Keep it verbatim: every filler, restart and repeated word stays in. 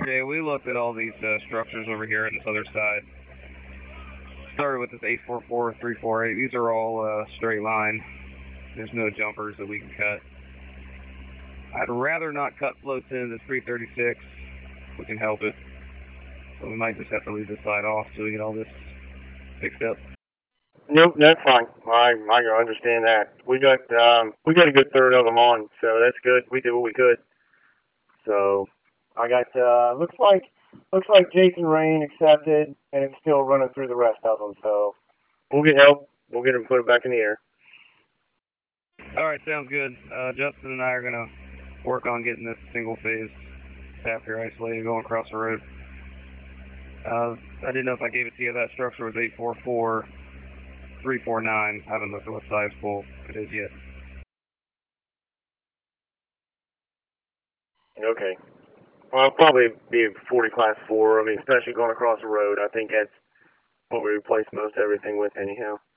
Okay, we looked at all these uh, structures over here on this other side. Started with this eight four four, three four eight. These are all uh, straight line. There's no jumpers that we can cut. I'd rather not cut floats into this three thirty-six. We can help it. So we might just have to leave this side off so we get all this fixed up. Nope, that's fine. I I understand that. We got um we got a good third of them on, so that's good. We did what we could. So I got uh looks like looks like Jason Rain accepted, and it's still running through the rest of them. So we'll get help. We'll get him put it back in the air. All right, sounds good. Uh, Justin and I are gonna work on getting this single phase tap here isolated going across the road. Uh, I didn't know if I gave it to you. That structure was eight four four, three four nine. I haven't looked at what size pole it is yet. Okay. Well, it'll probably be a forty class four. I mean, especially going across the road. I think that's what we replace most everything with anyhow.